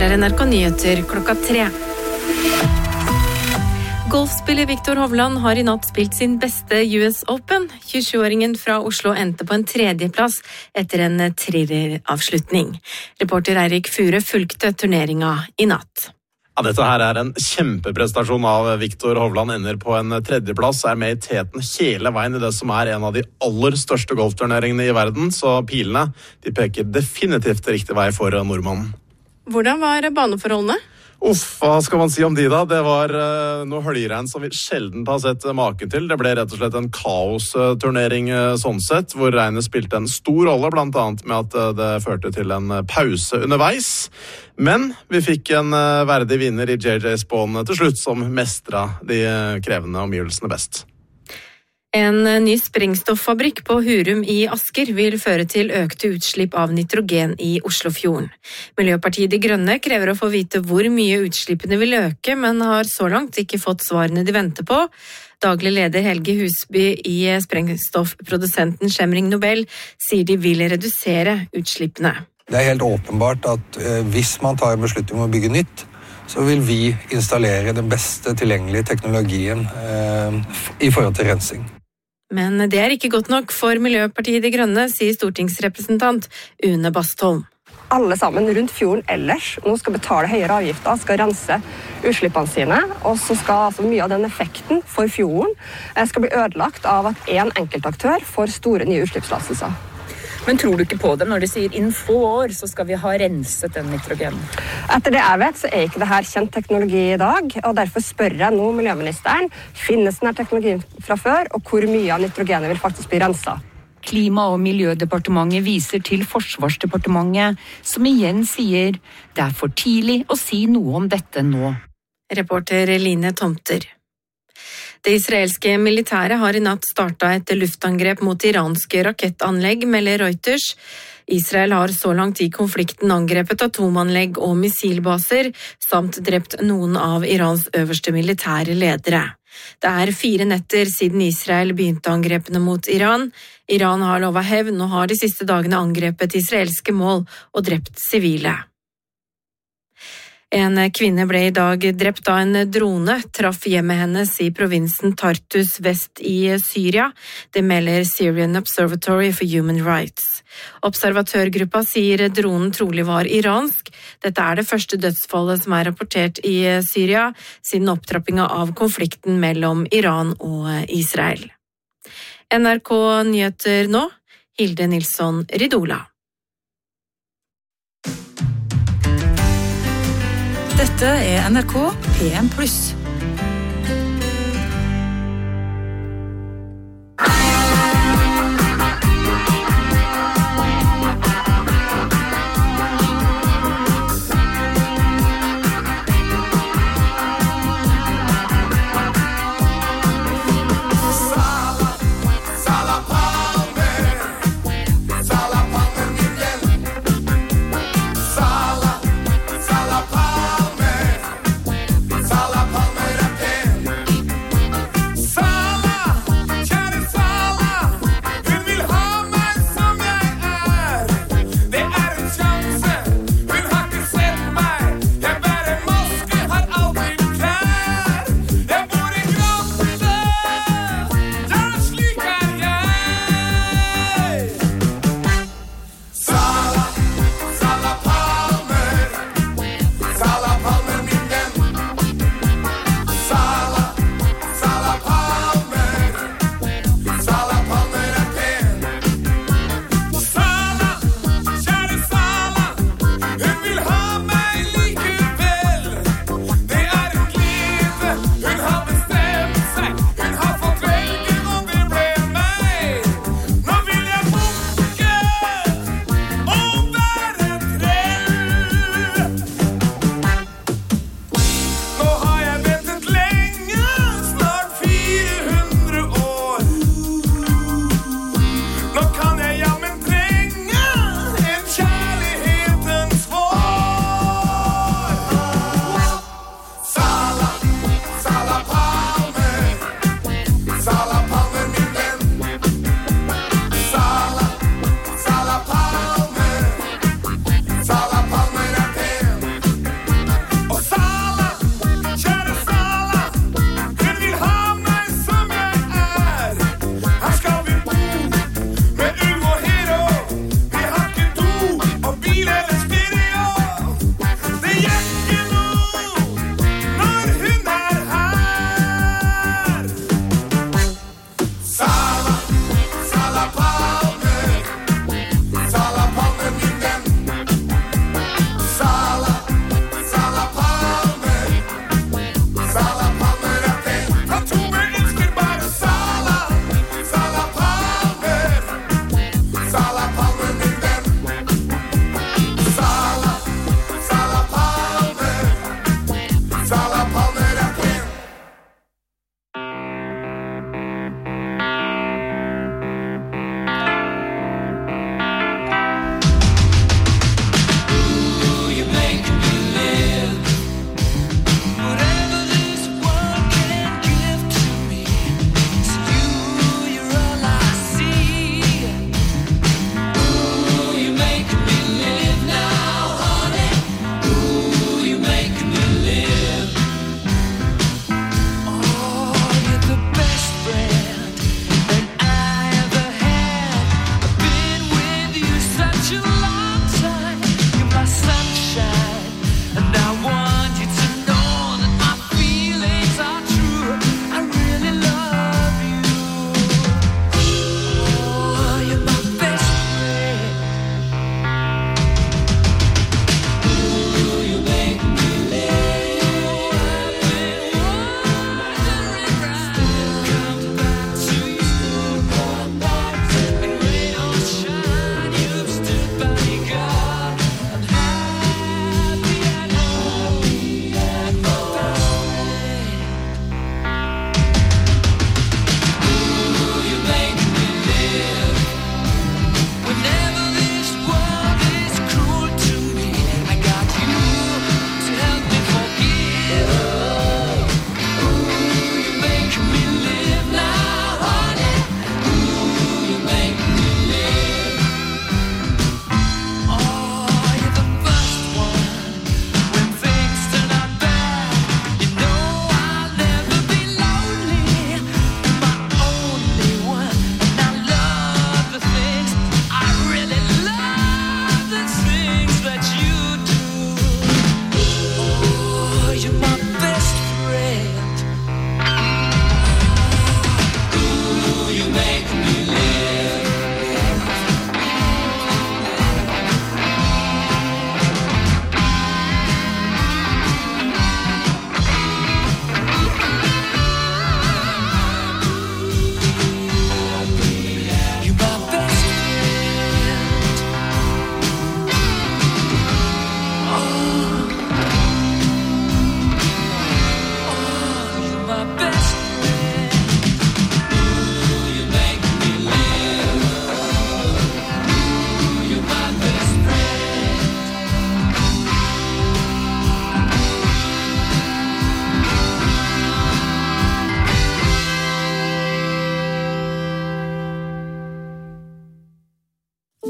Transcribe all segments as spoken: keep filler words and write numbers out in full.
Her er N R K Nyheter klokka tre. Golfspiller Viktor Hovland har i natt spilt sin beste U S Open. tjuesjuåringen fra Oslo endte på en tredjeplass etter en thrilleravslutning. Reporter Eirik Fure fulgte turneringa i natt. Ja, dette her er en kjempeprestasjon av Viktor Hovland, ender på en tredjeplass, er med i teten hele veien i det som er en av de aller største golfturneringene i verden, så pilene de peker definitivt riktig vei for nordmannen. Hvordan var baneforholdene? Uff, hva skal man si om de da? Det var uh, noe høljregn som vi sjelden har sett maken til. Det ble rett og slett en kaosturnering uh, sånn sett, hvor regnet spilte en stor rolle, blant annet med at uh, det førte til en uh, pause underveis. Men vi fikk en uh, verdig vinner i J J Spawn til slutt, som mestret de uh, krevende omgivelsene best. En ny sprengstoffabrikk på Hurum i Asker vil føre til økte utslipp av nitrogen i Oslofjorden. Miljøpartiet De Grønne krever å få vite hvor mye utslippene vil øke, men har så langt ikke fått svarene de venter på. Daglig leder Helge Husby i sprengstoffprodusenten Chemring Nobel sier de vil redusere utslippene. Det er helt åpenbart at eh, hvis man tar en beslutning om å bygge nytt, så vil vi installere den beste tilgjengelige teknologien eh, i forhold til rensing. Men det er ikke godt nok for Miljøpartiet De Grønne, sier stortingsrepresentant Une Bastholm. Alle sammen rundt fjorden ellers nå skal betale høyere avgifter, skal rense utslippene sine, og så skal altså mye av den effekten for fjorden skal bli ødelagt av at en enkeltaktør får store nye utslippslastelser. Men tror du ikke på dem når de sier innen få år så skal vi ha renset den nitrogen? Etter det jeg vet så er ikke det her kjent teknologi i dag, og derfor spør jeg nå miljøministeren, finnes denne teknologien fra før, og hvor mye av nitrogenet vil faktisk bli renset? Klima- og miljødepartementet viser til Forsvarsdepartementet, som igjen sier det er for tidlig å si noe om dette nå. Reporter Line Tomter. Det israelske militæret har i natt startet et luftangrep mot iranske rakettanlegg, melder Reuters. Israel har så langt i konflikten angrepet atomanlegg og missilbaser, samt drept noen av Irans øverste militære ledere. Det er fire netter siden Israel begynte angrepene mot Iran. Iran har lovet hevn og har de siste dagene angrepet israelske mål og drept sivile. En kvinne ble i dag drept da en drone traff hjemmet hennes i provinsen Tartus vest i Syria. Det melder Syrian Observatory for Human Rights. Observatørgruppa sier dronen trolig var iransk. Dette er det første dødsfallet som er rapportert i Syria siden opptrappinga av konflikten mellom Iran og Israel. N R K Nyheter nå, Hilde Nilsson Ridola. Dette er N R K P M pluss. Sala Palme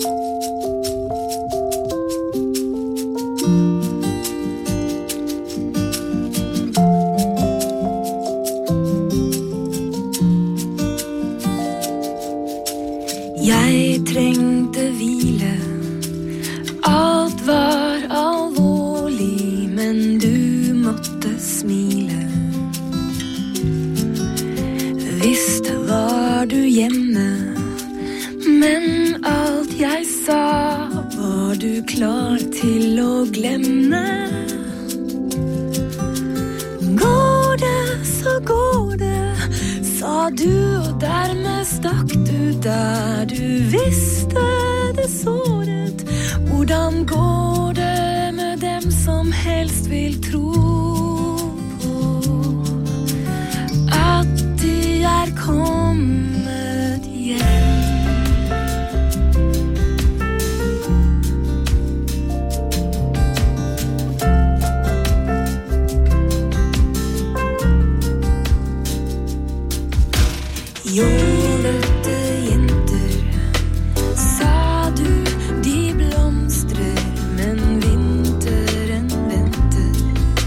Jeg trengte hvile. Alt var alvorlig, men du måtte smile. Visst var du hjemme, men alt jeg sa var du klar til å glemme. Går det, så går det, sa du, og dermed stakk du der du visste det såret. Hvordan går det med dem som helst vil tro på at de er kommet hjem? Jålete jenter, sa du, de blomstrer, men vinteren venter.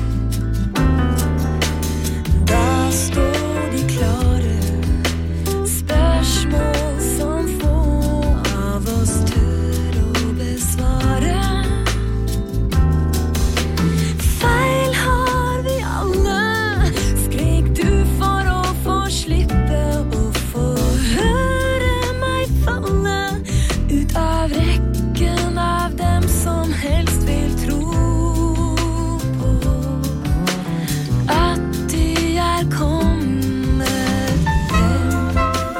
Da står de klare, spørsmål som få av oss tør å besvare. Feil har vi alle, skrek du for å få slippe å få høre meg falle ut av rekken av dem som helst vil tro på at de er kommet hjem.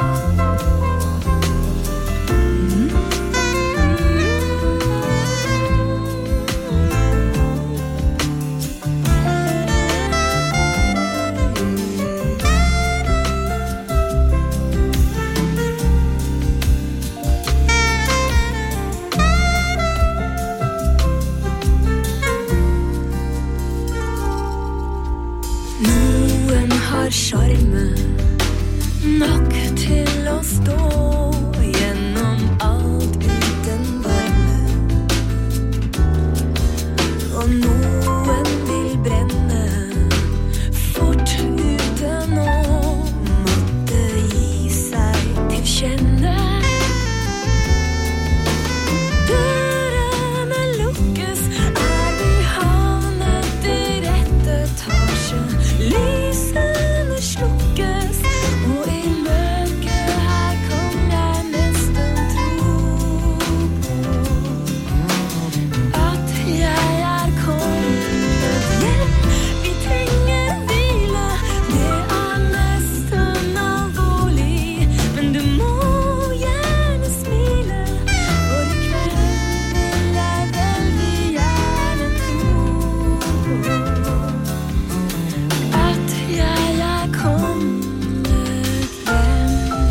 Noen har charme nok til å stå gjennom alt uten varme. Og noen vil brenne fort uten å måtte gi seg til kjenne. Dørene lukkes, er vi havnet i rett etasje. Lysene slukkes, og i mørket her kan jeg nesten tro på at jeg er kommet hjem. Vi trenger hvile, det er nesten alvorlig, men du må gjerne smile, for i kveld vil jeg veldig gjerne tro på at jeg er kommet hjem.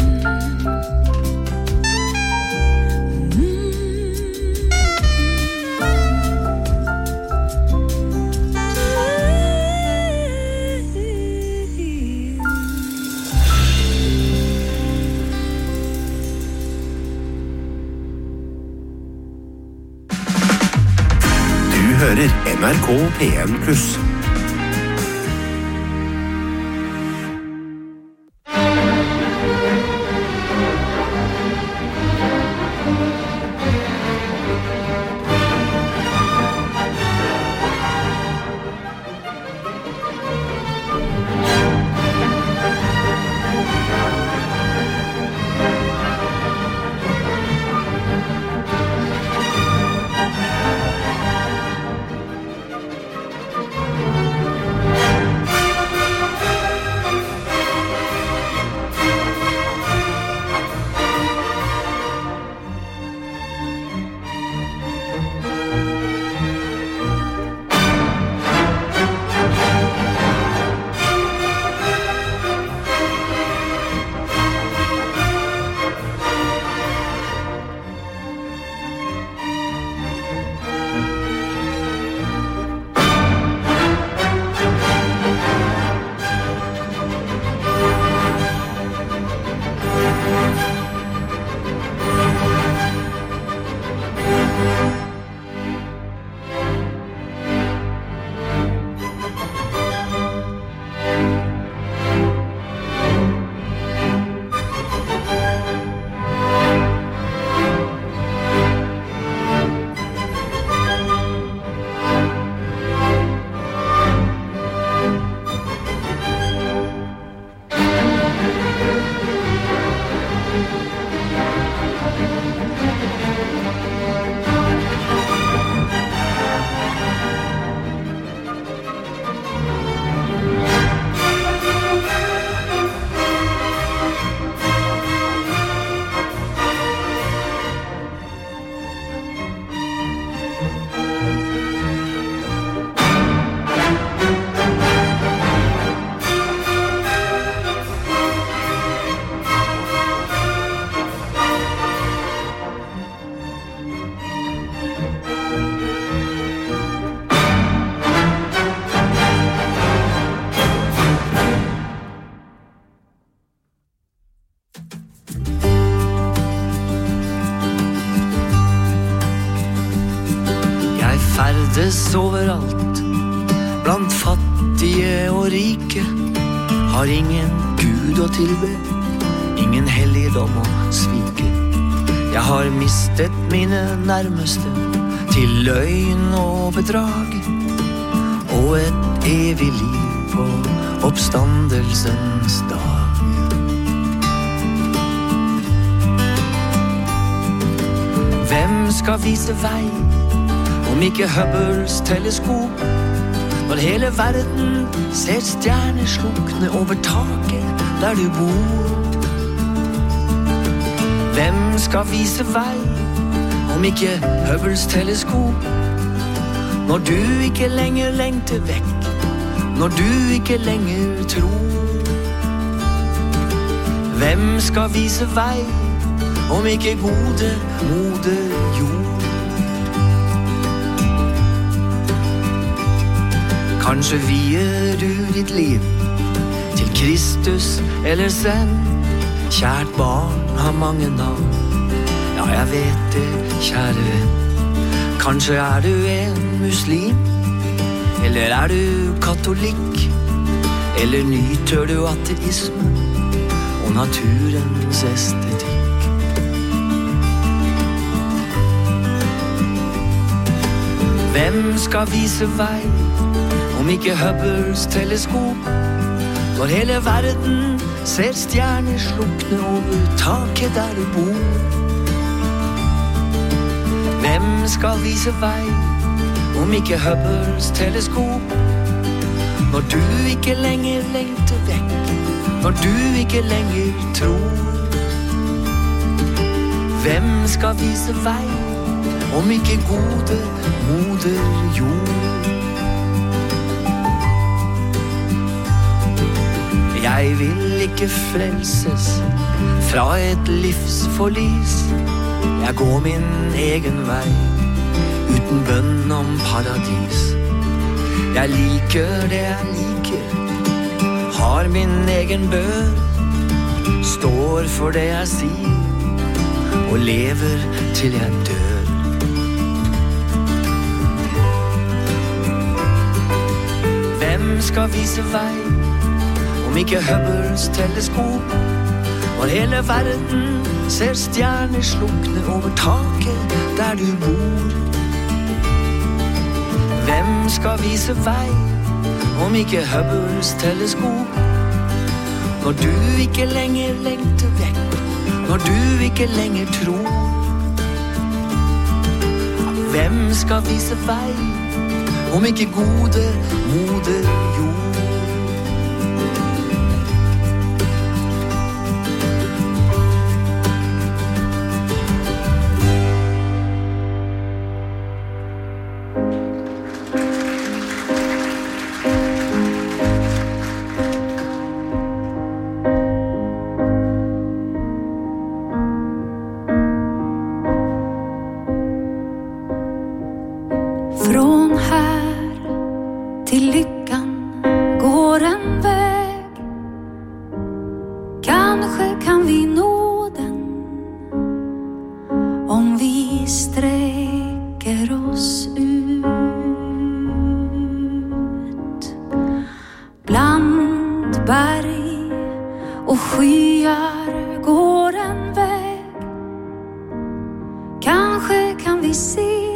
Du hører N R K P en pluss. ferdes overalt, blant fattige og rike, har ingen Gud å tilbe, ingen helligdom å svike. Jeg har mistet mine nærmeste til løgn og bedrag, og et evig liv på oppstandelsens dag. Hvem skal vise vei om ikke Hubbles teleskop, når hele verden ser stjerner slukne over taket der du bor? Hvem skal vise vei om ikke Hubbles teleskop, når du ikke lenger lengter vekk, når du ikke lenger tror? Hvem skal vise vei om ikke gode moder jord? Kanskje vier du ditt liv til Kristus eller Zen. Kjært barn har mange navn, ja, jeg vet det, kjære venn. Kanskje er du en muslim, eller er du katolikk, eller nyter du ateisme og naturens estetikk. Hvem skal vise vei om ikke Hubbles teleskop, når hele verden ser stjerner slukne over taket der du bor? Hvem skal vise vei om ikke Hubbles teleskop, når du ikke lenger lengter vekk, når du ikke lenger tror? Hvem skal vise vei om ikke gode moder jord? Jeg vil ikke frelses fra et livsforlis. Jeg går min egen vei uten bønn om paradis. Jeg liker det jeg liker, har min egen bønn, står for det jeg sier og lever til jeg dør. Hvem skal vise vei om ikke Hubbles teleskop, når hele verden ser stjerner slukne over taket der du bor? Hvem skal vise vei om ikke Hubbles teleskop, når du ikke lenger lengter vekk, når du ikke lenger tror? Hvem skal vise vei om ikke gode moder jord? Från här till lyckan går en väg. Kanske kan vi nå den om vi sträcker oss ut. Bland berg och skyar går en väg. Kanske kan vi se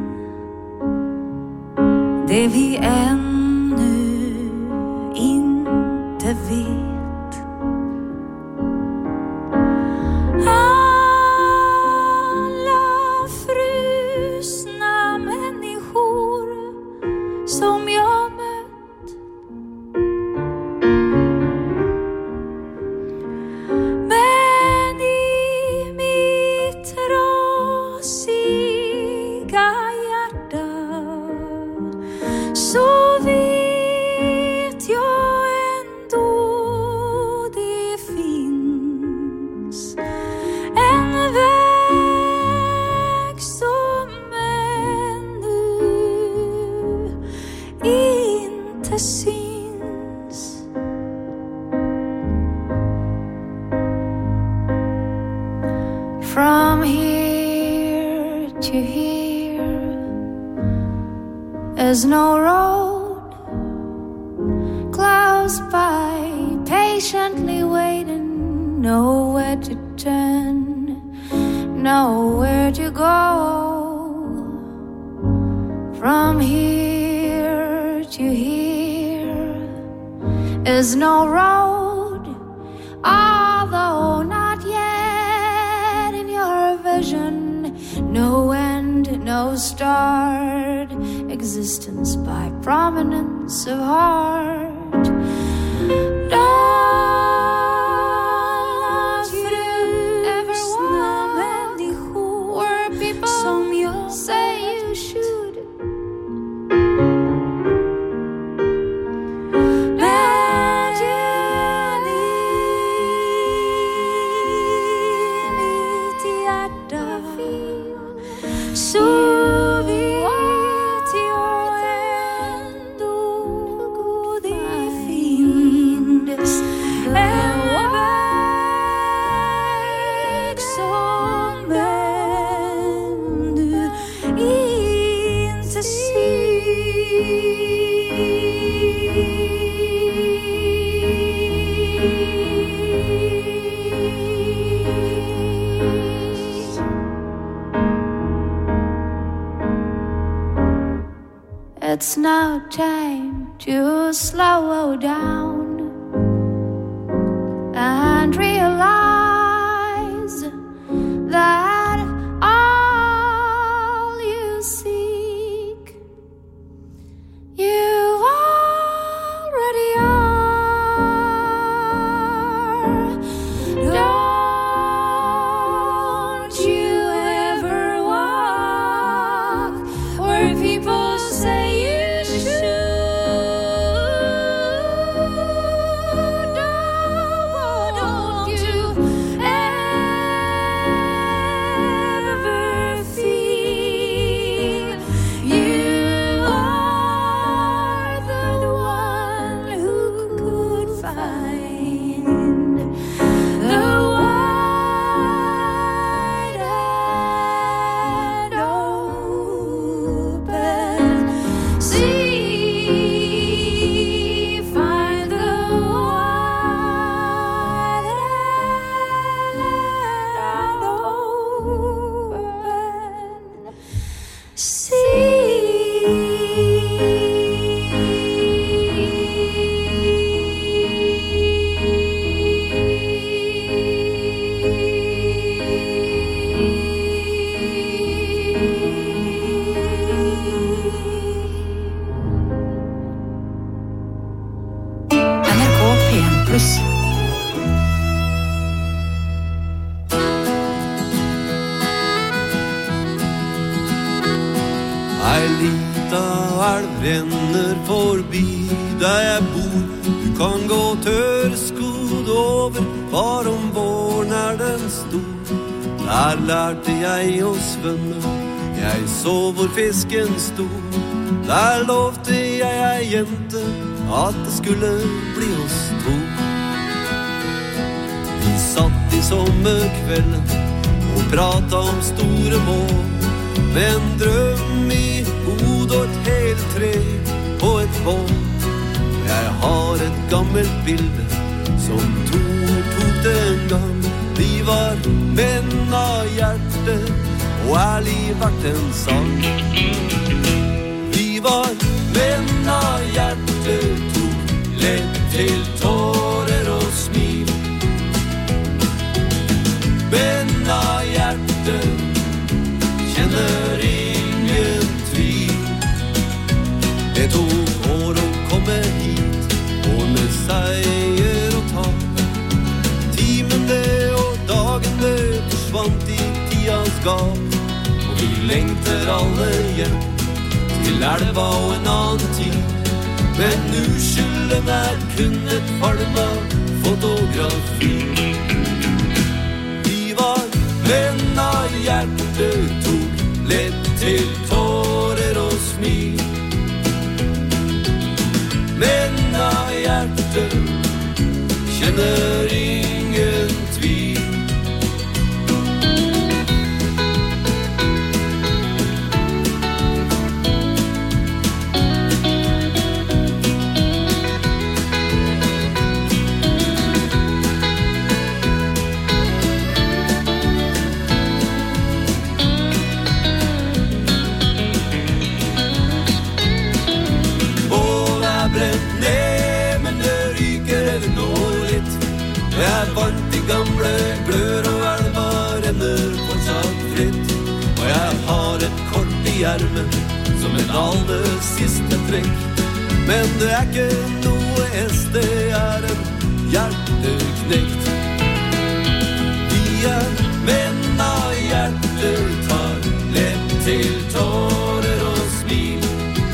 det vi ännu inte vet. Alla frusna människor som jag mött, men i mitt rasiga hjärta så vet jag ändå det finns en väg som ännu inte syns. From here to here There's no road close by, patiently waiting, nowhere to turn, nowhere to go. From here to here, there's no road, although not yet in your vision. No end, no start, existence by prominence of heart. Don't you ever want where people say you should? That you need the so it's now time to slow down and realize that all you seek, you already are. Don't you ever walk where people say Ei lita elv renner forbi der jeg bor. Du kan gå tørrskodd over, bare om våren er den stor. Der lærte jeg å svømme, jeg så hvor fisken sto. Der lovte jeg ei jente at det skulle bli oss to. Vi satt i sommerkvelden og pratet om store mål, med en drøm i hodet og et helt tre på et bål. Jeg har et gammelt bilde som Tor tok den gang. Vi var menn av hjerte og ærlig vært en sang. Vi var menn av hjerte, tok lett til tårer og smil. Menn av hjerte, kjenner ingen tvil. Det tok år å komme hit, og med seier og tap. Timene og dagene forsvant i tidas gap, og vi lengter alle hjem til elva og en annen tid. Men uskylden er kun et falma fotografi. Vi var menn av hjerte, tok lett til tårer og smil. Menn av hjerte, kjenner ingen tvil. fortsatt fritt. Og jeg har et kort i ermen som en aller siste trekk. Men det er ikke noe S, det er en hjerteknekt. Vi er menn av hjertet, tar lett til tårer og smil.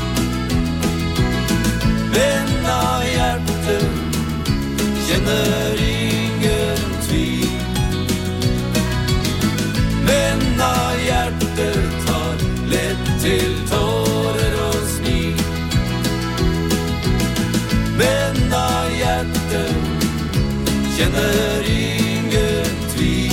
Menn av hjertet, kjenner ingen tvil. Menn av hjertet, tar lett til tårer og smil. Menn av hjertet, kjenner ingen tvil.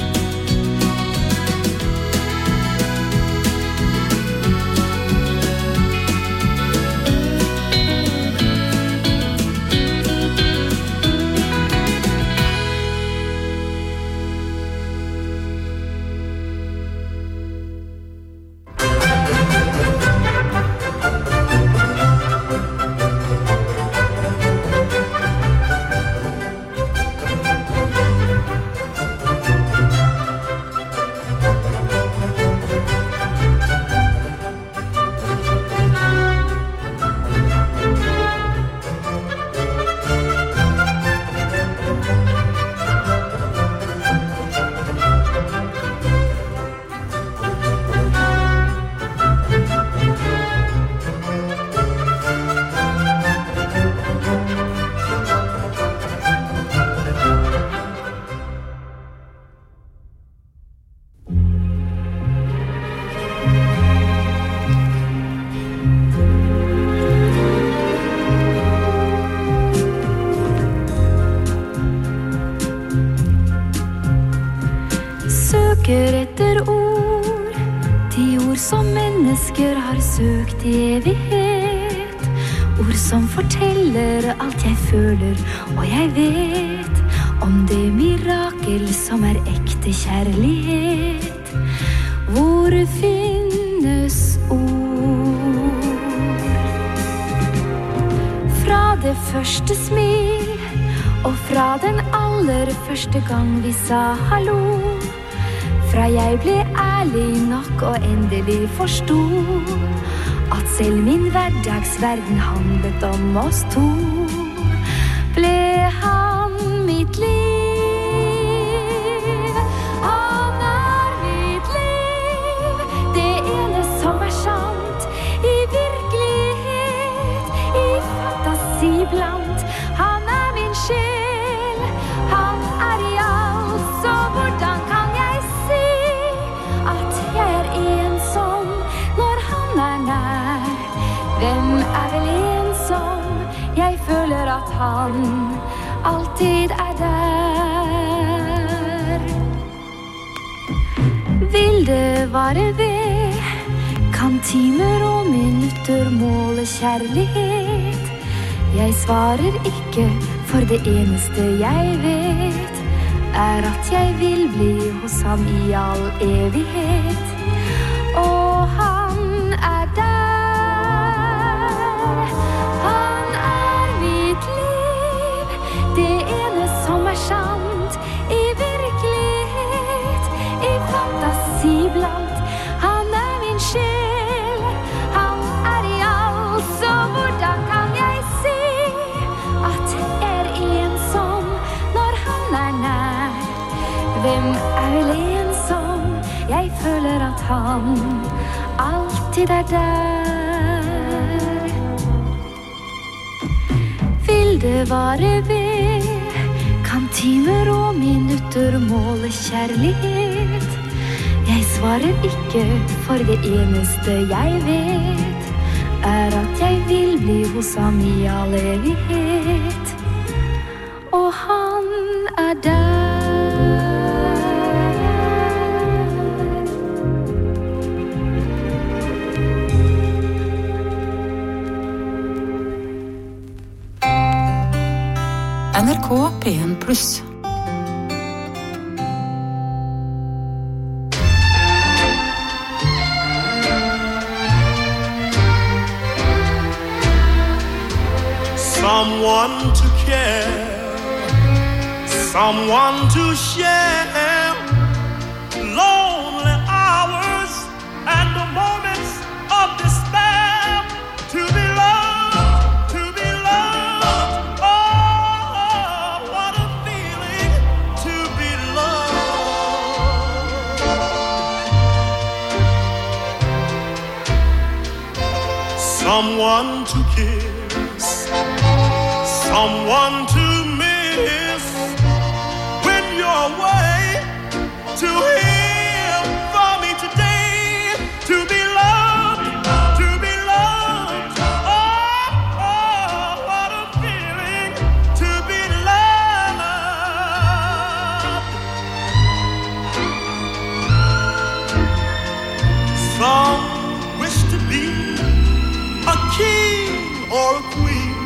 Etter ord, de ord som mennesker har søkt i evighet. Ord som forteller alt jeg føler, og jeg vet om det mirakel som er ekte kjærlighet. Hvor finnes ord? Fra det første smil, og fra den aller første gang vi sa hallo. Fra jeg ble ærlig nok og endelig forstod at selv min hverdagsverden handlet om oss to, ble han mitt liv. Han er mitt liv, det ene som er sant i virkelighet, i fantasi blant. Han er min sjel, han er i alt, så hvordan kan jeg si at jeg er ensom når han er nær? Hvem er vel ensom? Jeg føler at han alltid er der. Vil det vare ved? Kan timer og minutter måle kjærlighet? Jeg svarer ikke, for det eneste jeg vet er at jeg vil bli hos ham i all evighet. Og han er der. Han er mitt liv, det ene som er sant i virkelighet, i fantasi blant. Han er min sjel, han er i alt, så hvordan kan jeg si at jeg er ensom når han er nær? Hvem er vel ensom? Jeg føler at han alltid er der. Vil det vare ved? Kan timer og minutter måle kjærlighet? Jeg svarer ikke, for det eneste jeg vet er at jeg vil bli hos ham i all evighet. Og han er der. N R K P en pluss. Someone to care, someone to share, Lord someone to kiss, someone to miss when you're away. To hear from me today, to be loved, to be loved. Oh, oh, what a feeling to be loved. Some wish to be a king or a queen.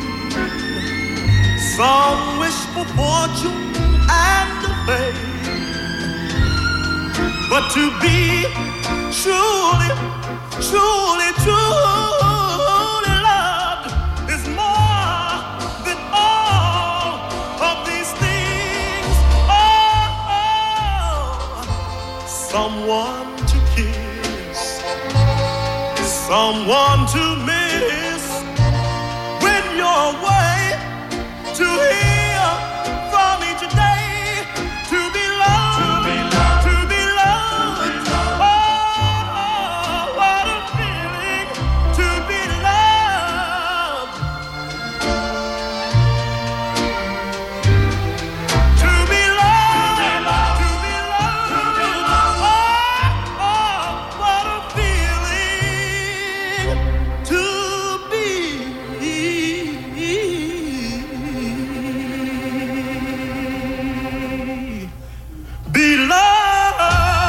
Some wish for fortune and fame. But to be truly, truly, truly loved is more than all of these things. Oh, oh. Someone to kiss, someone to miss when you're away. To hear from me today, to be loved, to be loved, to be loved. Oh, what a feeling to be loved, to be loved, to be loved. Oh, oh, what a feeling to be. Be loved.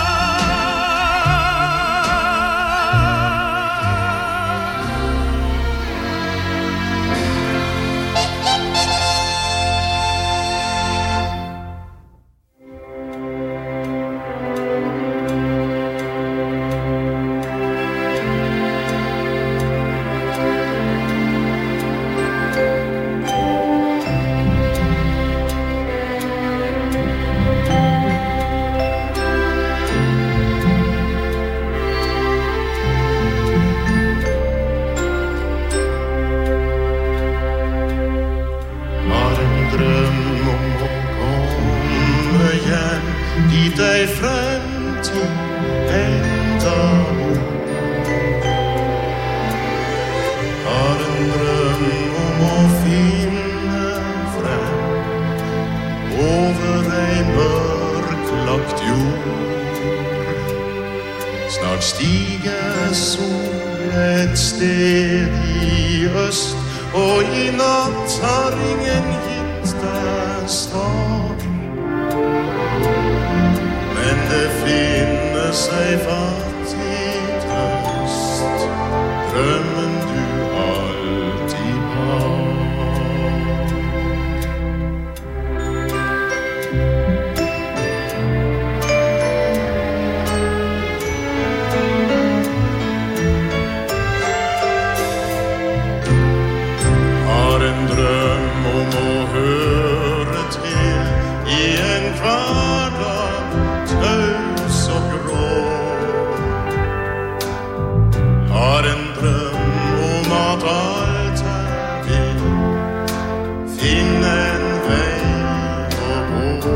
Har en dröm om att komma igen dit ej framtid ända. Har en dröm om att finna fram över ej mörklagt jord. Snart stiger sol ett steg i öst, och i natt har ingen hittat stad. Men det finner sig fattig tröst, drömmen du alltid har. Har en dröm om att höra till i en vardag tös och grå. Har en dröm om att allt är vill finna en väg att gå.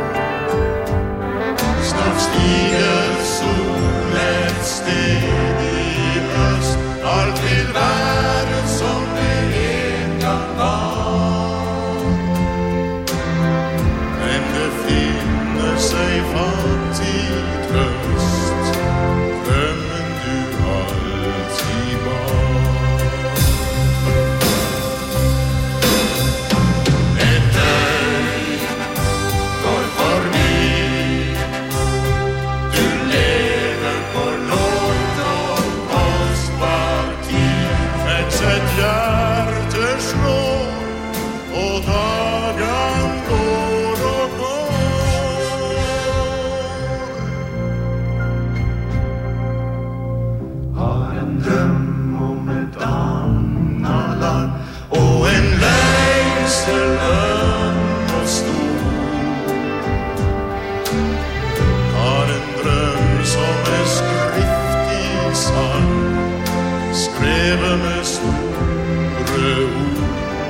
Snart stiger solen ett steg i öst, allt till världen som det en gång var. Men det finner sig fattig tröst, drömmen du alltid var. Ett död går förbi, du lever på långt och kostbar tid. Väx ett hjärte slår och dagen går och går. Har en dröm om ett annat land och en längsel öm och stor. Har en dröm som är skrift i sand, skreven med stora ord.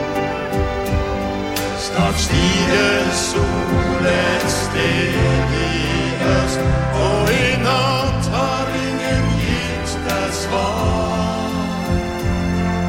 Snart stiger sol ett steg i öst, och i natt har ingen gitt där svar.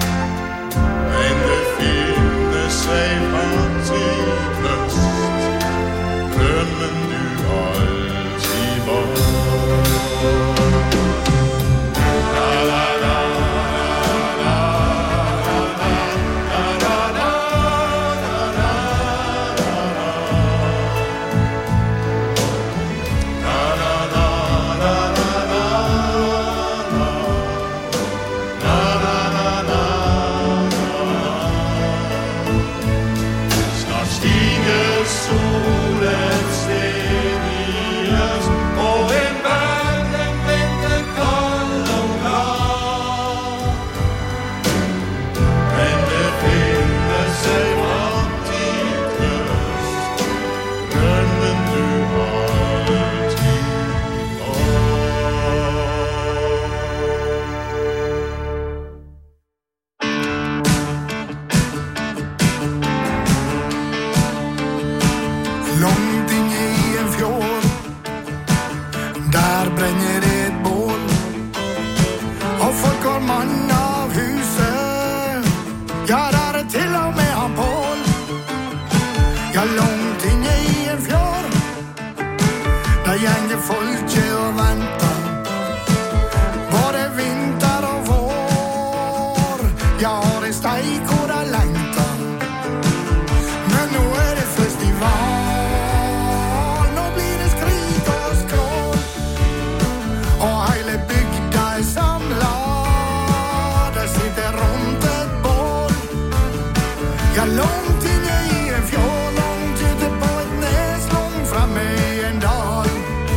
långt inne i en fjord, långt ute på ett näs, långt framme i en dal.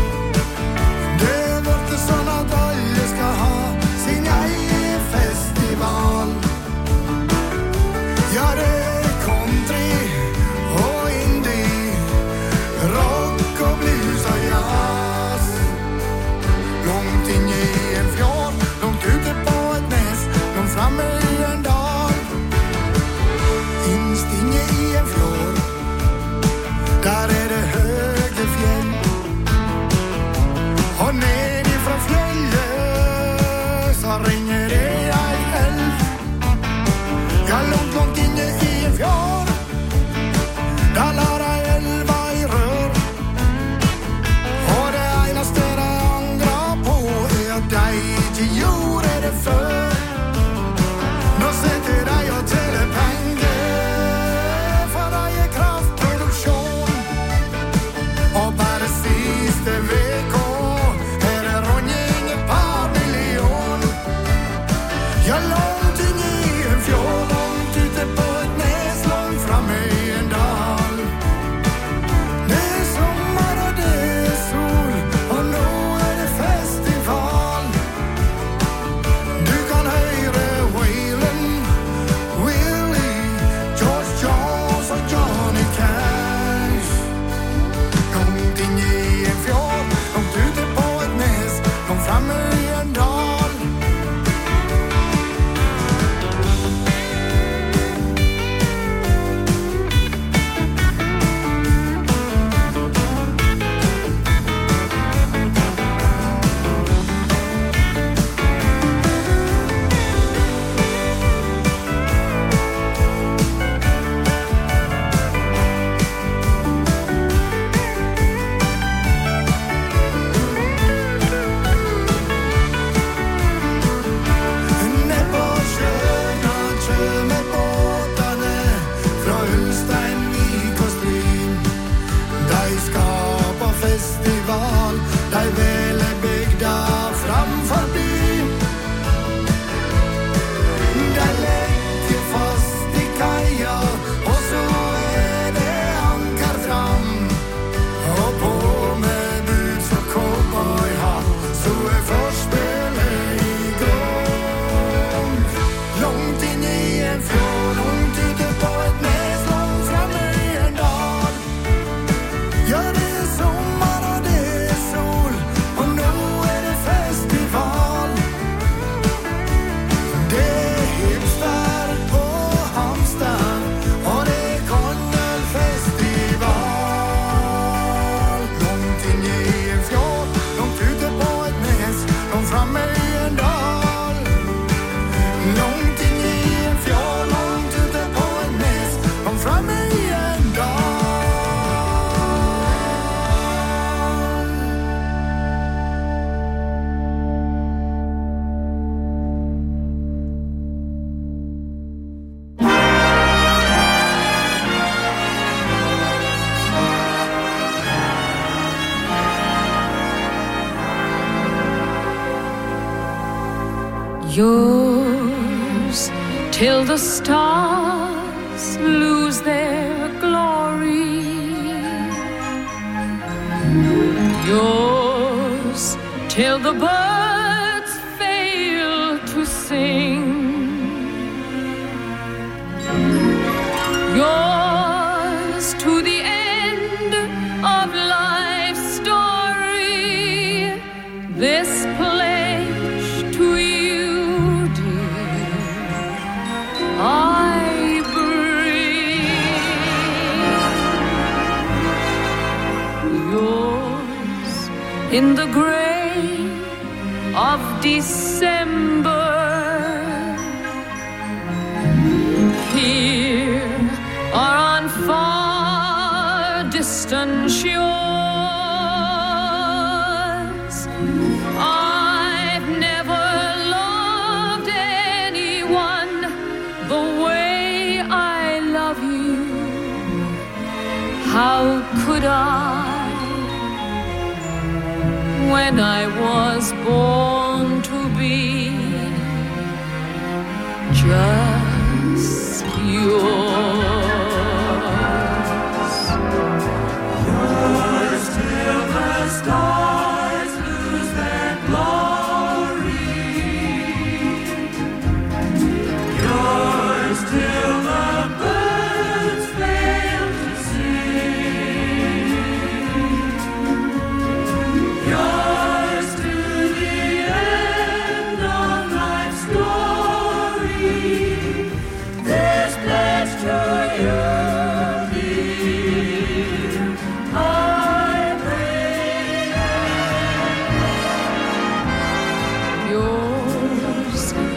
Det vart det sån att alla ska ha sin egen festival. Ja, det är country och indie, rock och blues och jazz. Långt inne i en fjord, långt ute på ett näs, långt framme i en dal. Inst inne i en fjord, där är det höga fjäll. Och nedifrån fjället så ringer det en älv. Ja, långt, långt inne i en fjord, där lara älva i rör. Och det enaste det andra på är att dig till jord är det för. Nå sätter dig och täller pengar för dig är kraftproduktion. Och bara sista veckor är det ronning ett par miljon. Ja, långt inne i en fjord, långt ute på ett näs, långt framme i en dal. Det är sommar och det är sol, och nu är det festival. Du kan höra Waylon, Willie, George Jones och Johnny Cash. Långt inne i en fjord, långt ute på ett näs, långt framme i en dal. Ned på sjön och kör med båtarna från Ulstein, Vik och Stryn. De skapar festival, de väl är byggda framför byn. De lägger fast i kajar och så är det ankar fram. Och på med boots och cowboyhatt så är förspelet igång. Långt inne i en fjord, långt ute på ett näs, långt framme i en dal. Ja, det är sommar och det är sol, och nu är det festival. Det är hipster och hamster, och det är kongelfestival. Långt inne i en fjord, långt ute på ett näs, långt framme i en dal. Långt inne i en fjord, långt ute på ett näs, långt framme i en dal. Yours till the stars lose their glory. Yours till the birds fail to sing. Yours to the end of life's story. This pledge to you, dear, I bring. Yours in the gray of December. Here or on far distant shores, I've never loved anyone the way I love you. How could I, when I was born to be just yours?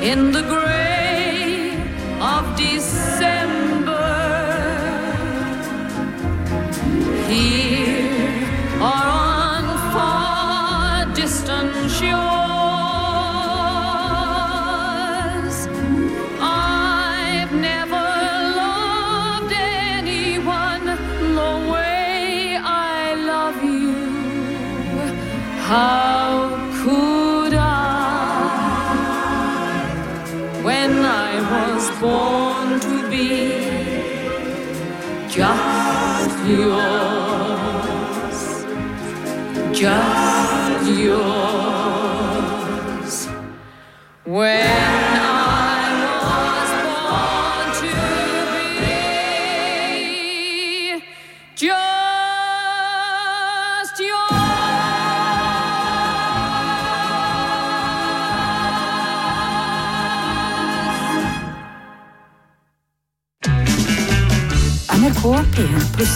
in the gray of December, here or on far distant shores. I've never loved anyone the way I love you. How could I, when I was born to be just yours, just yours. When I was born to be just yours. N R K P en pluss.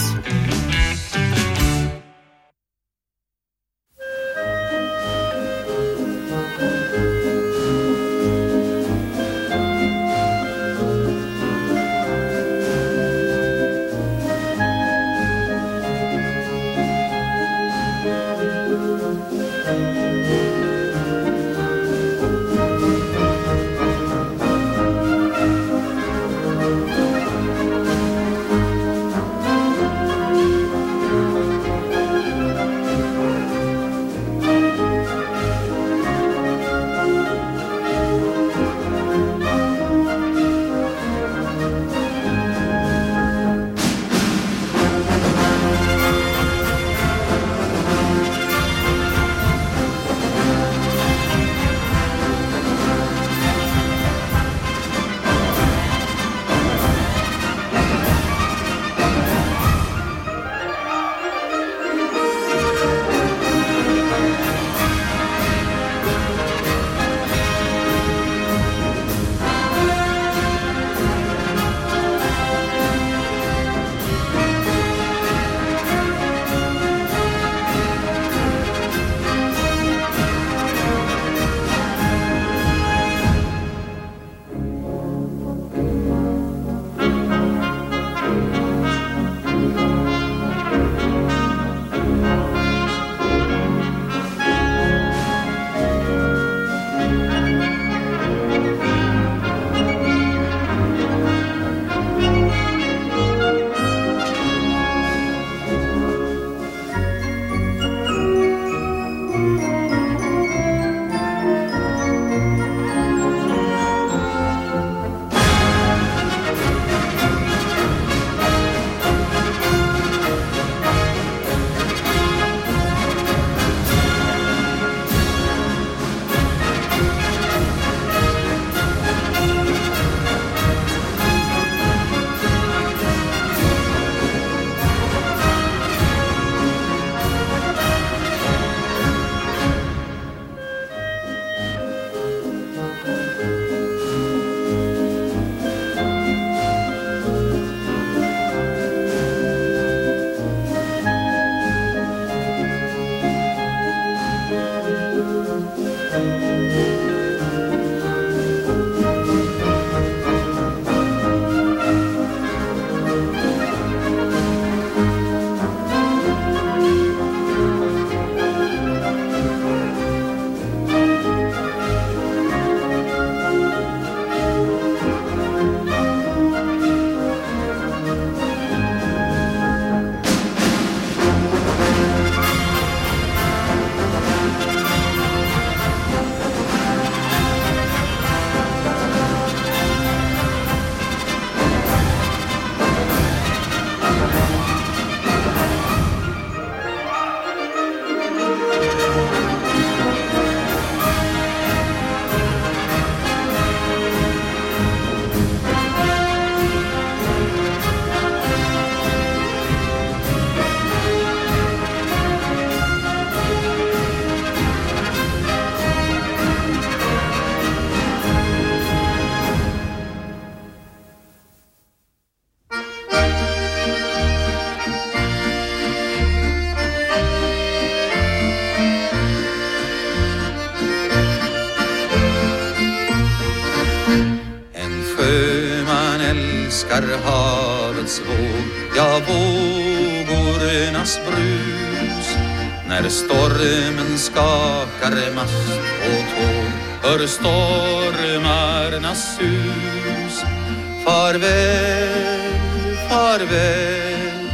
älskar havets våg, ja, vågornas brus. När stormen skakar mast och tåg, hör stormarnas sus. Farväl, farväl,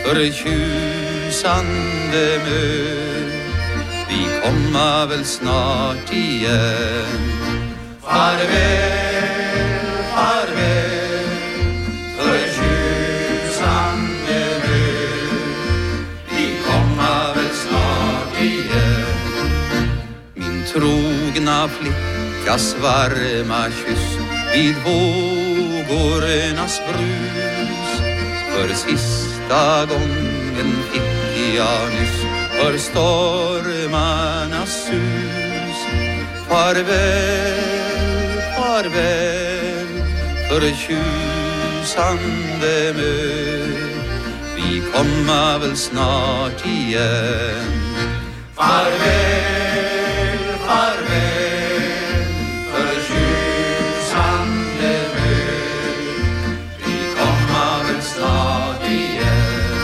förtjusande mö. Vi kommer väl snart igen. Farväl, farväl, förtjusande mö. Vi kommer väl snart igen. Min trogna flickas varma kyss vid vågornas brus. För sista gången fick jag nyss för stormarnas sus. Farväl, farväl, förtjusande mö. Vi kommer väl snart igen. Farväl, farväl, förtjusande mö. Vi kommer väl snart igen.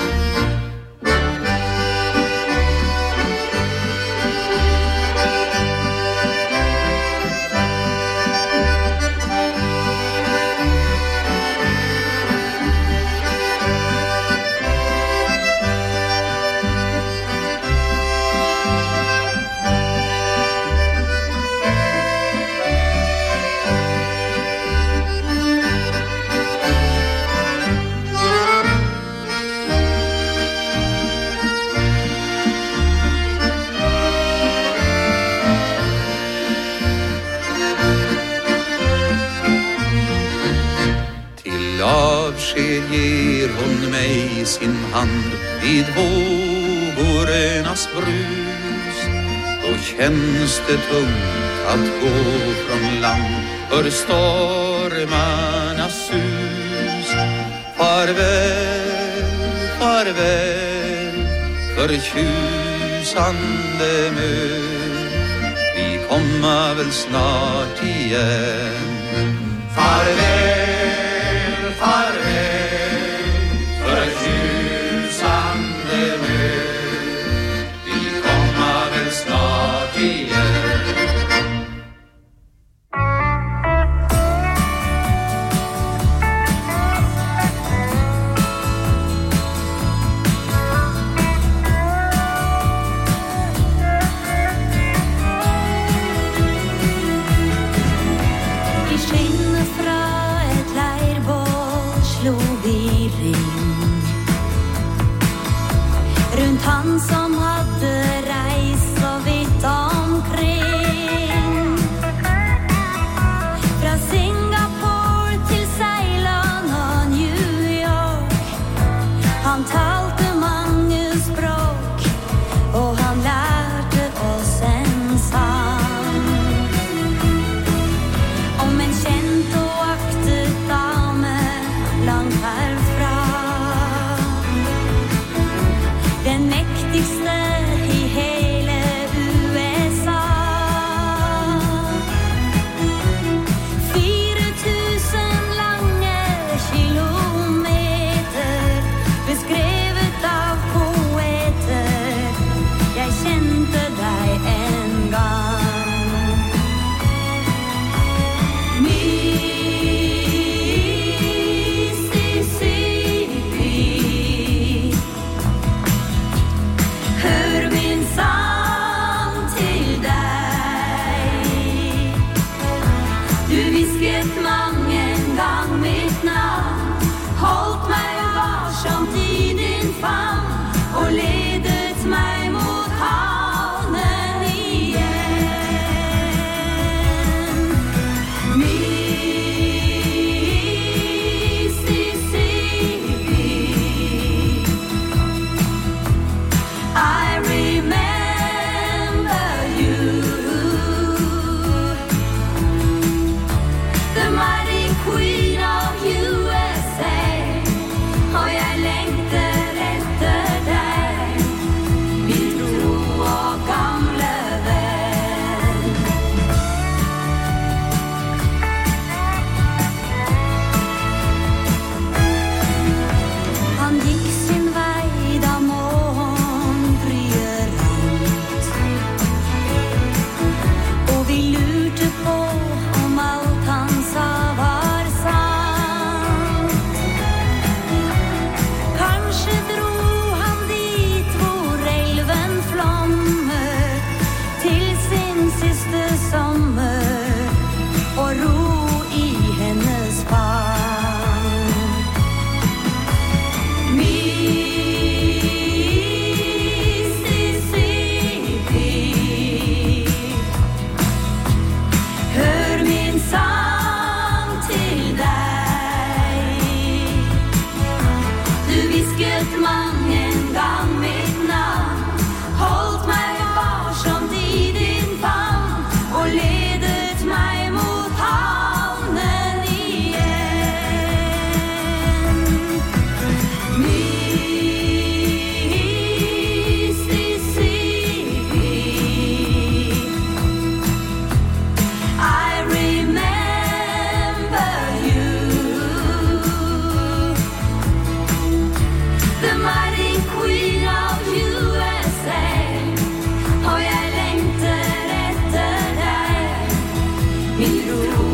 Ger hon mig sin hand vid vågornas brus. Då känns det tungt att gå från land för stormarnas sus. Farväl, farväl, förtjusande mö. Vi kommer väl snart igen. Farväl, farväl, förtjusande mö. Vi kommer väl snart igen. Han som hade rejst så vitt omkring. Från Singapore till Ceylon och New York. Han talte många språk och han lärte oss en sang. Om en känt och aktet dame långt härifrån. Den mäktigste i hela U S A. Fyra tusen långa kilometer beskrevet av poeter. Jag kände dig en gång. Mississippi. Hör min sång till dig. Du visket mången gång mitt namn. Hållt mig varsamt i din famn och ledet mig mot haven igen. Mississippi. I remember you. The mighty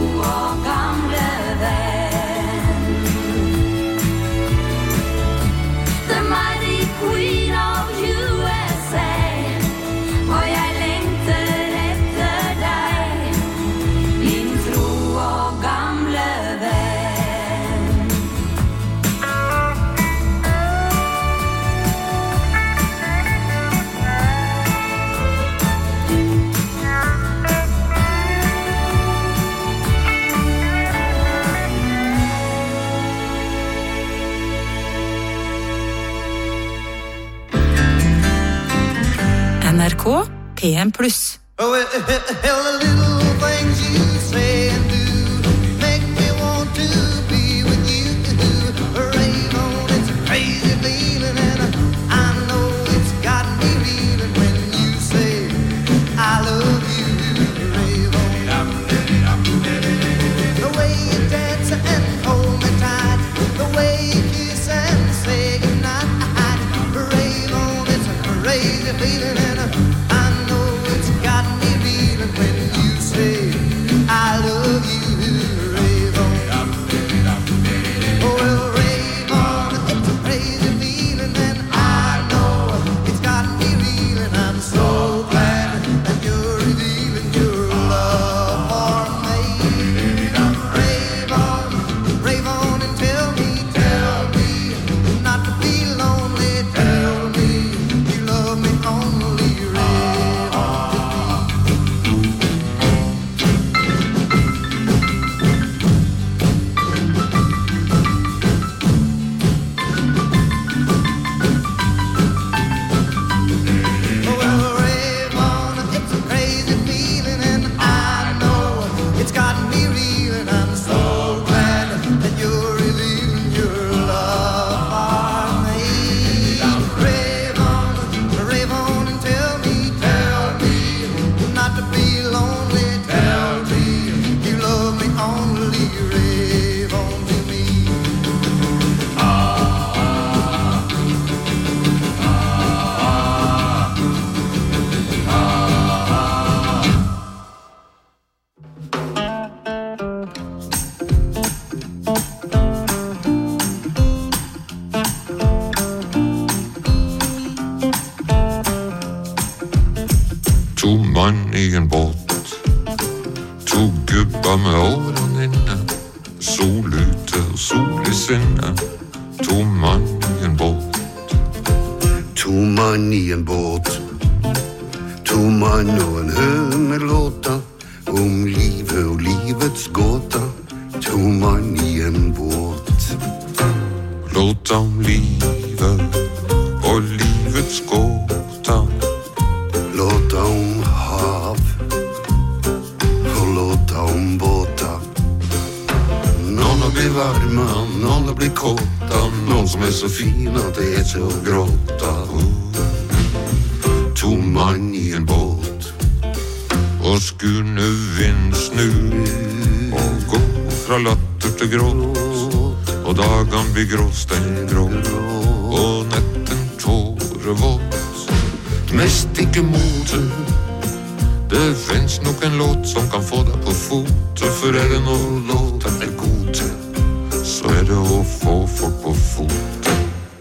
og gamle venn. The mighty queen of U S A, og jeg lengter etter deg, min tro og gamle venn. N R K P M pluss. Oh, hell, the little things you say and do make me want to be with you. Raven, it's a crazy feeling, and I know it's got me reeling when you say I love you, Raven. The way you dance and hold me tight, the way you kiss and say goodnight, Raven, it's a crazy feeling, and I know it's got me reeling when you say I love you, Raven. Oh, well, Raven, it's a crazy feeling, and I know it's got me reeling. I'm so glad that you're revealing your love for me. Raven, Raven, and tell me, tell me not to be lonely. Tell me you love me only, Raven. Well, Raven, it's a crazy feeling, and I know it's got me reeling. I'm so glad that you're revealing your love for me. Raven, Raven, and tell me, tell me not to be lonely. Tell me you love me only, Raven, to me. To mann i en båt, to gubber med årene inne, sol ute og sol i sinne. To mann i en båt. To mann i en båt, to mann og en hø med låta om livet og livets gåta. To mann i en båt. Låta om livet og livets gåta. Låta om hav og låta om båta. Noen blir varme, noen blir kåta, noen som er så fin at det er til å gråta. To mann i en båt, og skulle vind snu, og gå fra latter til gråt, og dagen blir gråstein grå, og netten tårevåt. Mest ikke mote, det finnes nok en låt som kan få deg på fote, for er det noe låten er god til, så er det å få folk på fote.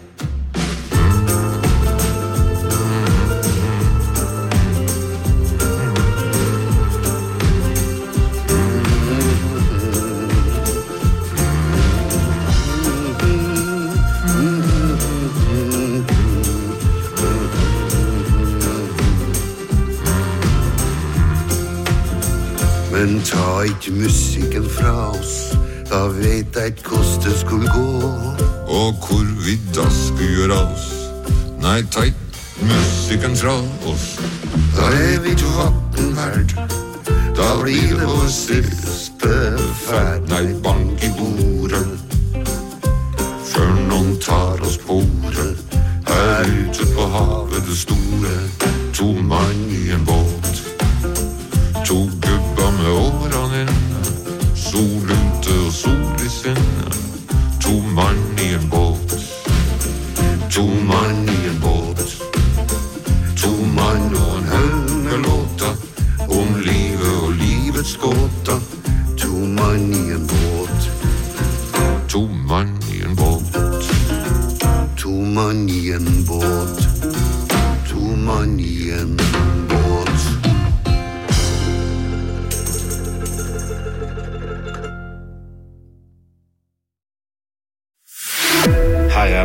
Men ta ikke musikken fra oss, da vet jeg ikke hvordan det skulle gå. Og hvor vi da skulle gjøre oss, nei, ta ikke musikken fra oss. Da er vi ikke vatten verd, da blir det vår siste ferd. Nei, bank i bordet, før noen tar oss på ordet. Her ute på havet det store, to mann i en båt. To gubber med årene inne, sol ute og sol i sinne. To mann i en båt, to mann i en båt. To mann og en haug med låta om livet og livets gåta. To mann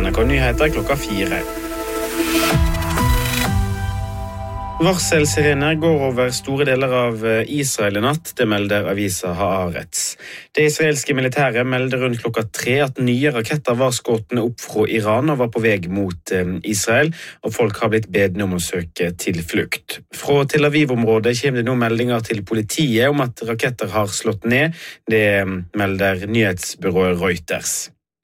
N R K Nyheter klokka fire. Varselsirener går over store deler av Israel i natt, det melder avisa Haaretz. Det israelske militæret melder rundt klokka tre at nye raketter var skåtne opp fra Iran og var på vei mot Israel, og folk har blitt bedne om å søke tilflukt. Fra Tel Aviv-området kommer det nå meldinger til politiet om at raketter har slått ned, det melder nyhetsbyrået Reuters.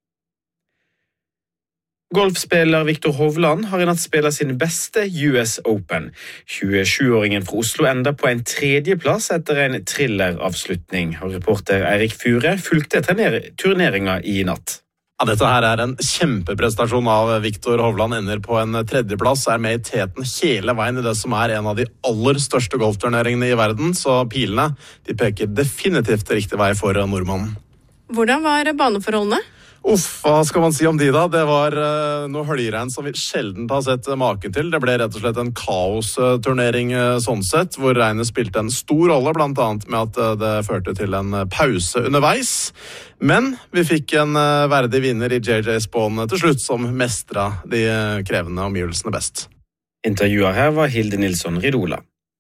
Golfspiller Viktor Hovland har i natt spillet sin beste U S Open. tjuesjuåringen fra Oslo enda på en tredjeplass etter en thrilleravslutning. Og reporter Eirik Fure fulgte turneringa i natt. Ja, dette her er en kjempeprestasjon av Viktor Hovland, ender på en tredjeplass, er med i teten hele veien i det som er en av de aller største golfturneringene i verden, så pilene de peker definitivt riktig vei for nordmannen. Hvordan var baneforholdene? Uff, hva skal man si om de da? Det var uh, noe høljeregn som vi sjelden har sett maken til. Det ble rett og slett en kaosturnering uh, sånn sett, hvor regnet spilte en stor rolle, blant annet med at uh, det førte til en uh, pause underveis. Men vi fikk en uh, verdig vinner i J J Spawn til slutt, som mestret de uh, krevende omgivelsene best. Intervjuet her var Hilde Nilsson Ridola.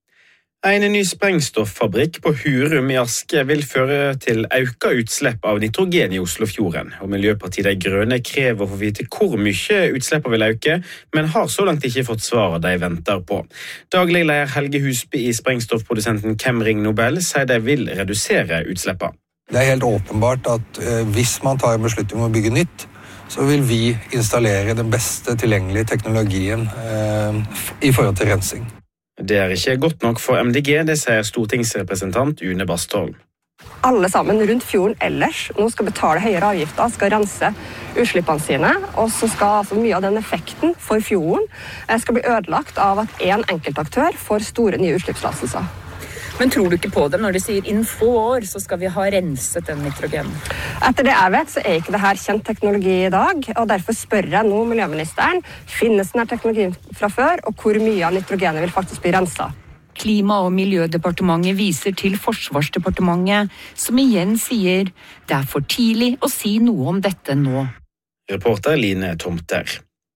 En ny sprengstoffabrikk på Hurum i Aske vil føre til økt utslipp av nitrogen i Oslofjorden. Og Miljøpartiet De Grønne krever å få vite hvor mye utslippet vil øke, men har så langt ikke fått svaret de venter på. Daglig leder Helge Husby i sprengstoffprodusenten Chemring Nobel sier de vil redusere utslippet. Det er helt åpenbart at eh, hvis man tar en beslutning om å bygge nytt, så vil vi installere den beste tilgjengelige teknologien eh, i forhold til rensing. Det er ikke godt nok for M D G, det sier stortingsrepresentant Une Bastholm. Alle sammen rundt fjorden ellers nå skal betale høyere avgifter, skal rense utslippene sine, og så skal altså mye av den effekten for fjorden skal bli ødelagt av at en enkeltaktør får store nye utslippslastelser. Men tror du ikke på det når de sier innen få år så skal vi ha renset den nitrogenen? Etter det jeg vet så er ikke det her kjent teknologi i dag, og derfor spør jeg nå miljøministeren, finnes denne teknologien fra før, og hvor mye av nitrogenet vil faktisk bli renset? Klima- og miljødepartementet viser til Forsvarsdepartementet, som igjen sier det er for tidlig å si noe om dette nå. Reporter Line Tomter.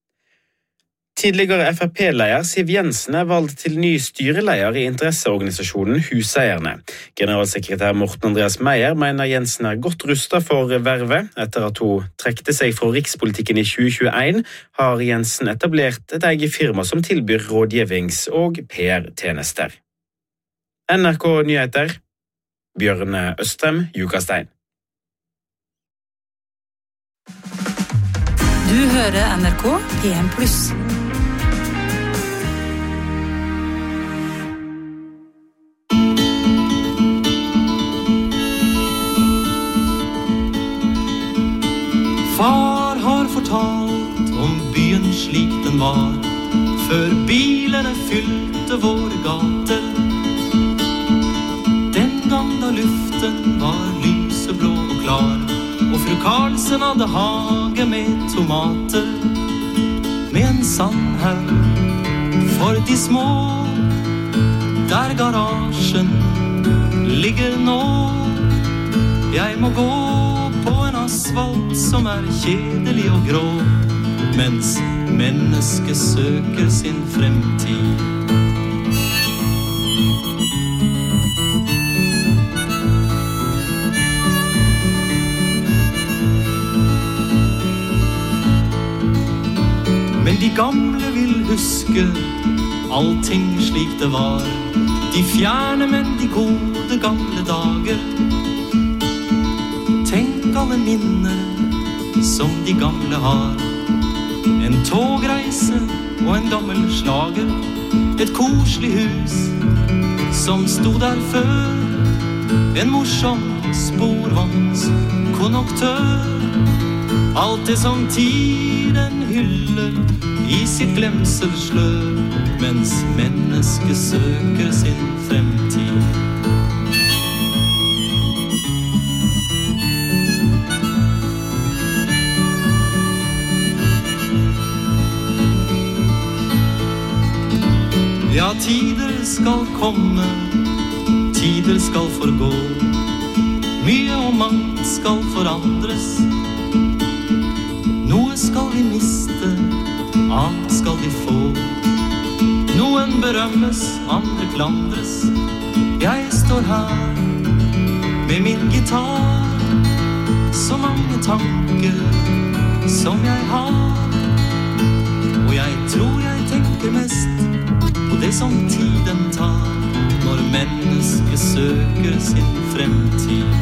Tidligere F R P-leder Siv Jensen er valgt til ny styreleder i interesseorganisasjonen Huseierne. Generalsekretær Morten Andreas Meyer mener Jensen er godt rustet for vervet. Etter at hun trekte seg fra rikspolitikken i tjue tjueen, har Jensen etablert et eget firma som tilbyr rådgivnings- og P R-tjenester. N R K Nyheter, Bjørne Østrem, Jukastein. Du hører N R K P en pluss. Far har fortalt om byen slik den var, før bilene fylte våre gater. Den gang da luften var lyseblå og klar, og fru Karlsen hadde hage med tomater, med en sandhaug for de små, der garasjen ligger nå. Jeg må gå på en asfalt som er kjedelig og grå, mens mennesket søker sin fremtid. Men de gamle vil huske allting slik det var, de fjerne, men de gode gamle dager. Tenk alle minner som de gamle har, en togreise og en gammel slager, et koselig hus som stod der før, en morsom sporvognskonduktør. Alt det som tiden hyller i sitt glemselslør, mens mennesket søker sin fremtid. Ja, tider skal komme, tider skal forgå, mye og mangt skal forandres. Noe skal vi miste, annet skal vi få. Noen berømmes, andre klandres. Jeg står her med min gitar. Så mange tanker som jeg har. Og jeg tror jeg tenker mest på det som tiden tar, når mennesket søker sin fremtid.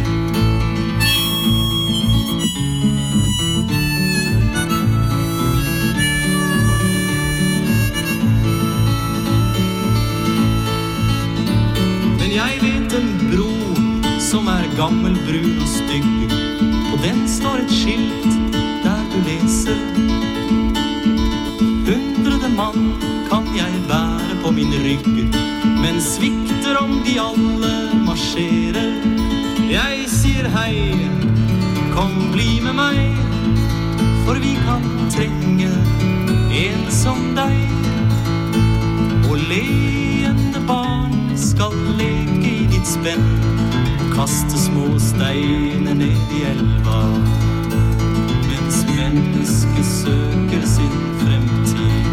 Men jeg vet en bro som er gammel, brun og stygg. På den står et skilt der du leser: hundrede mann kan jeg bære på min rygg, men svikter om de alle marsjerer. Jeg sier hei, kom bli med meg, for vi kan trenge en som deg. Og leende barn skal leke i ditt spenn, kaste små steiner ned i elva, mens mennesket søker sin fremtid.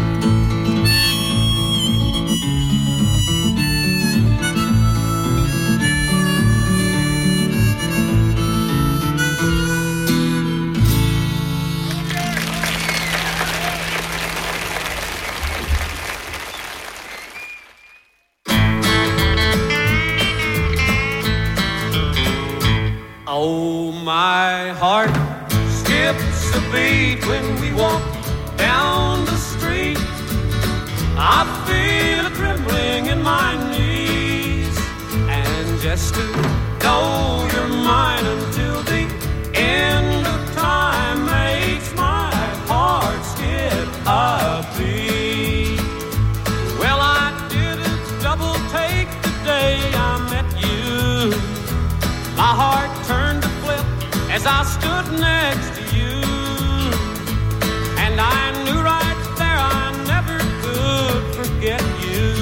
Oh, my heart skips a beat when we walk down the street. I feel a trembling in my knees, and just to know you're mine until the end of time makes my heart skip a beat. Well, I didn't double take the day I met you. My heart turned to flip as I stood next to you, and I knew right there I never could forget you.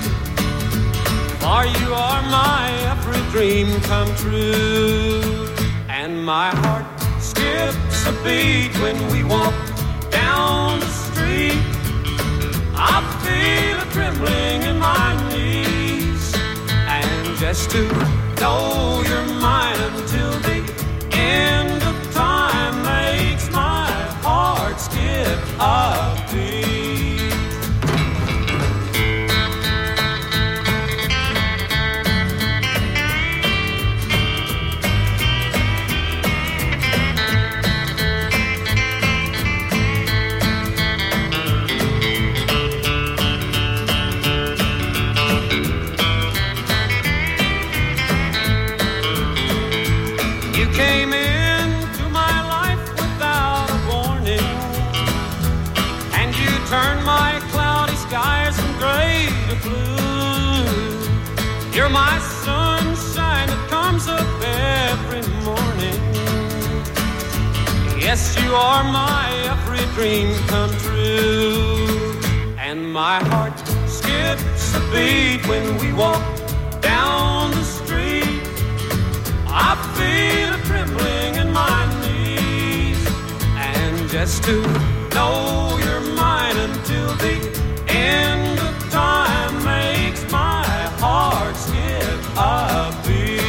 For you are my every dream come true, and my heart skips a beat when we walk down the street. I feel a trembling in my knees, and just to know you're mine until the end of time makes my heart skip a beat. Came into my life without a warning, and you turned my cloudy skies from gray to blue. You're my sunshine that comes up every morning. Yes, you are my every dream come true, and my heart skips a beat when we walk down the street. I feel a trembling in my knees, and just to know you're mine until the end of time makes my heart skip a beat.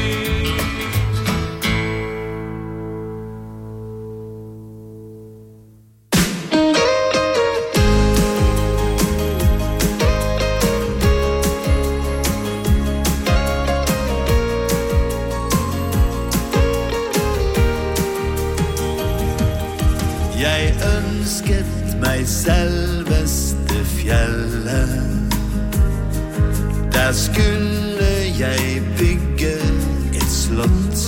Jeg ønsket meg selveste fjellet. Der skulle jeg bygge et slott.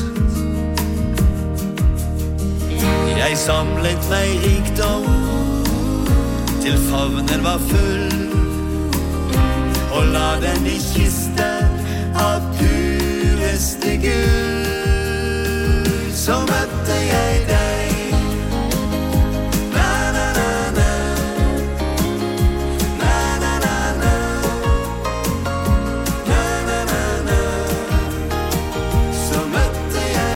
Jeg samlet meg rikdom til favnen var full, og la den i kiste av pureste gull.